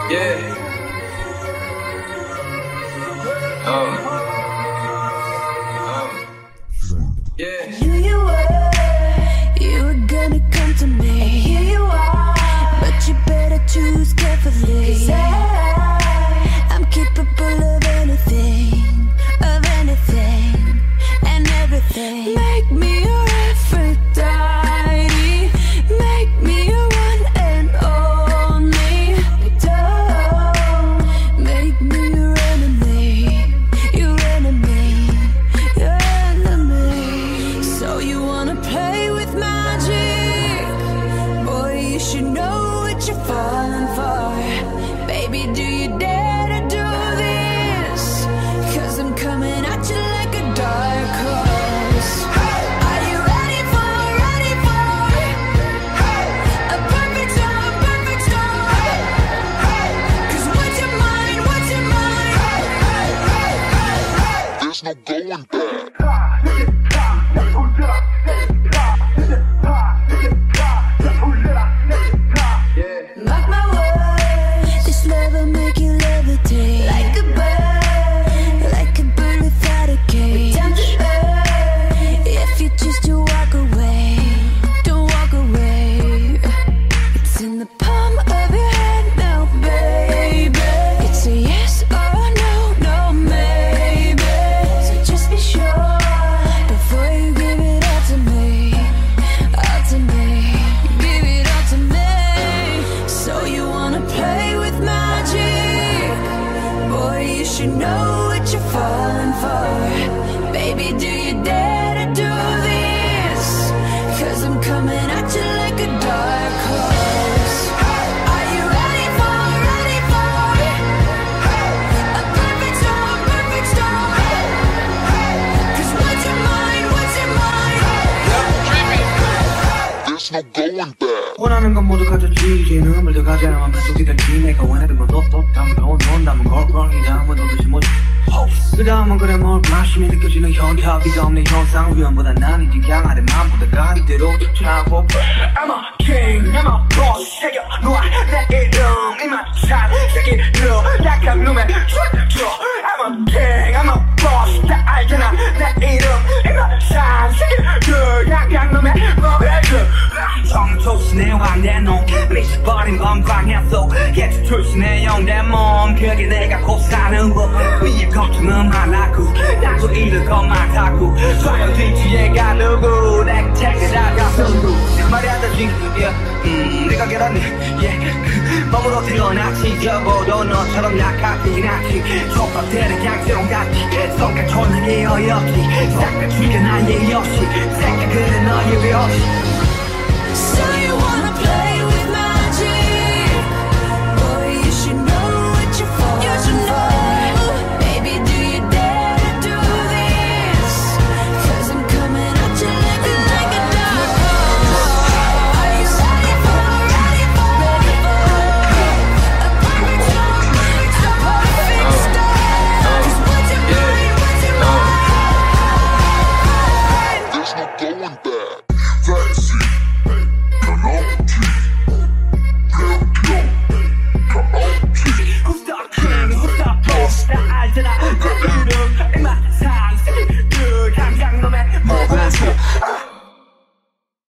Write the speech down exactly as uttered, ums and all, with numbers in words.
Yeah. Oh. Oh. Yeah. I knew you were, you were gonna come to me. And here you are, but you better choose carefully. 'Cause I, I'm capable of anything, of anything, and everything. Make me your Aphrodite, make me your one and only. But don't make me your enemy, your enemy, your enemy. So you wanna play with magic? Boy, you should know what you're falling for. Baby, do you dare to do this? 'Cause I'm coming at you like a dark horse. Are you ready for, ready for a perfect storm, perfect storm? 'Cause what's your mind, what's your mind? There's no going back. Mark my words, this love will make you levitate like a bird, like a bird without a cage. Down to earth, if you choose to walk away, don't walk away. It's in the palm of your hand now, baby. It's a yes or a no, no maybe. So just be sure before you give it all to me, all to me, give it all to me. So you wanna play with magic? Boy, you should know what you're falling for. Baby, do you dare to do this? 'Cause I'm coming at you like a dark horse. Are you ready for, ready for a perfect storm, perfect storm? 'Cause what's your mind, what's your mind? There's no going back. 원하는 건 모두 가졌지. 이제는 물도 가져야만 계속 기다리지. 내가 원하는 건 너또 담은 건 논담은 걸걸. 이 다음은 너도지 뭐지. 그 다음은 그래 뭘 마시면 느껴지는 현타비가 없는 현상. 위험보다 난 이제 강하대 맘보다 이대로 쫓아고. I'm a king, I'm a boss. 새겨놓아 내 이름 이만 잘 새기려 약한 놈의 춤춰. I'm a king, I'm a boss. 다 알잖아 내 이름 이만 잘 새기려 약한 놈의 춤춰. 정초신의 왕대놈 미쳐버린 건강해 속에 출신의 영대몸 그게 내가 곧 사는 법 위에 걱정은 말라고 나도 잃을 것만 같고 과연 뒤뒤에 가려고 내가 챙겨다가 말하다지 yeah. 음, 내가 결혼해 yeah. 몸으로 태어났지 저보도 너처럼 약하진 않지 촉박되는 강제로 같이 손가 촌하게 어렵지 싹다 죽여 나의 역시 생각은 너의 벽시. So you